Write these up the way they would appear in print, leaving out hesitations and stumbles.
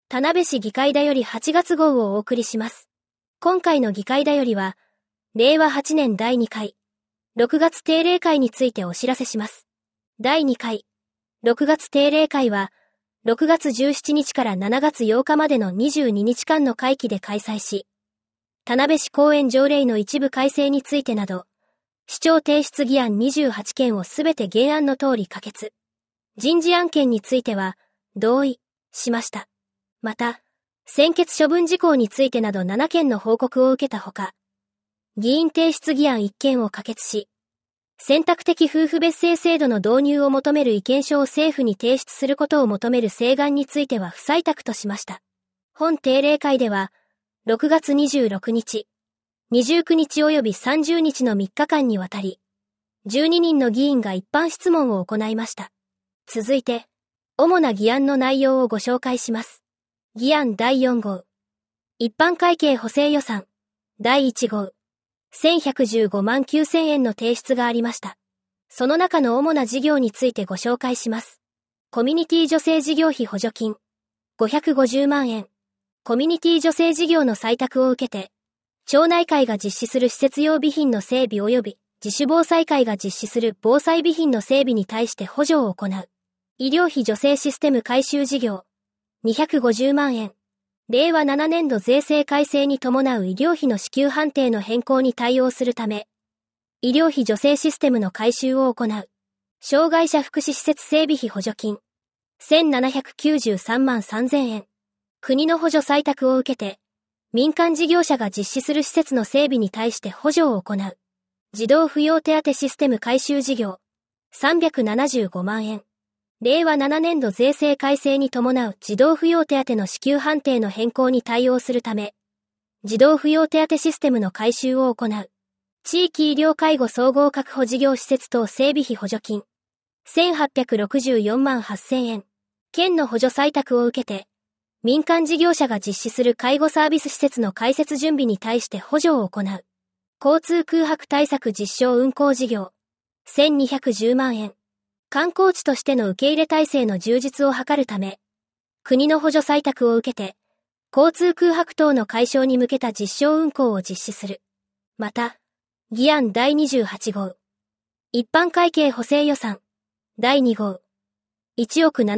田辺市議会だより8月号をお送りします。今回の議会だよりは、令和8年第2回、6月定例会についてお知らせします。第2回、6月定例会は、6月17日から7月8日までの22日間の会期で開催し、田辺市公園条例の一部改正についてなど、市長提出議案28件をすべて原案の通り可決。人事案件については、同意しました。また、専決処分事項についてなど7件の報告を受けたほか、議員提出議案1件を可決し、選択的夫婦別姓制度の導入を求める意見書を政府に提出することを求める請願については不採択としました。本定例会では、6月26日、29日及び30日の3日間にわたり、12人の議員が一般質問を行いました。続いて、主な議案の内容をご紹介します。議案第4号。一般会計補正予算。第1号。1115万9000円の提出がありました。その中の主な事業についてご紹介します。コミュニティ助成事業費補助金。550万円。コミュニティ助成事業の採択を受けて、町内会が実施する施設用備品の整備及び自主防災会が実施する防災備品の整備に対して補助を行う。医療費助成システム改修事業。250万円。令和7年度税制改正に伴う医療費の支給判定の変更に対応するため、医療費助成システムの改修を行う。障害者福祉施設整備費補助金。1793万3000円。国の補助採択を受けて、民間事業者が実施する施設の整備に対して補助を行う。児童扶養手当システム改修事業。375万円。令和7年度税制改正に伴う児童扶養手当の支給判定の変更に対応するため、児童扶養手当システムの改修を行う。地域医療介護総合確保事業施設等整備費補助金。1864万8000円。県の補助採択を受けて、民間事業者が実施する介護サービス施設の開設準備に対して補助を行う。交通空白対策実証運行事業。1210万円。観光地としての受け入れ体制の充実を図るため、国の補助採択を受けて、交通空白等の解消に向けた実証運行を実施する。また、議案第28号。一般会計補正予算。第2号。1億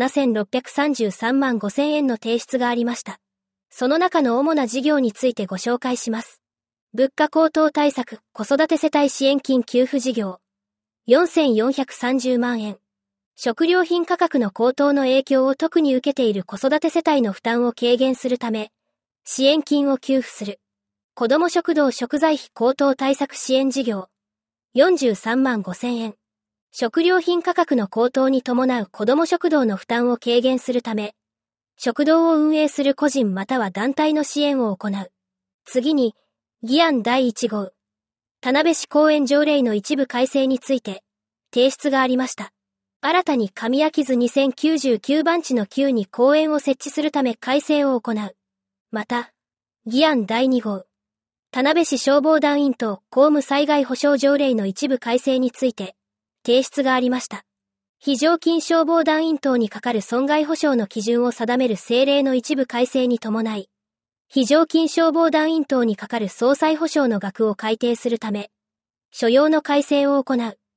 7633万5000円の提出がありました。その中の主な事業についてご紹介します。物価高騰対策子育て世帯支援金給付事業。4430万円。食料品価格の高騰の影響を特に受けている子育て世帯の負担を軽減するため、支援金を給付する。子ども食堂食材費高騰対策支援事業。43万5000円。食料品価格の高騰に伴う子ども食堂の負担を軽減するため、食堂を運営する個人または団体の支援を行う。次に、議案第1号。田辺市公園条例の一部改正について、提出がありました。新たに上秋津2099番地の9に公園を設置するため改正を行う。また、議案第2号。田辺市消防団員等公務災害保障条例の一部改正について、提出がありました。非常勤消防団員等にかかる損害保障の基準を定める政令の一部改正に伴い、非常勤消防団員等にかかる総裁保障の額を改定するため、所要の改正を行う。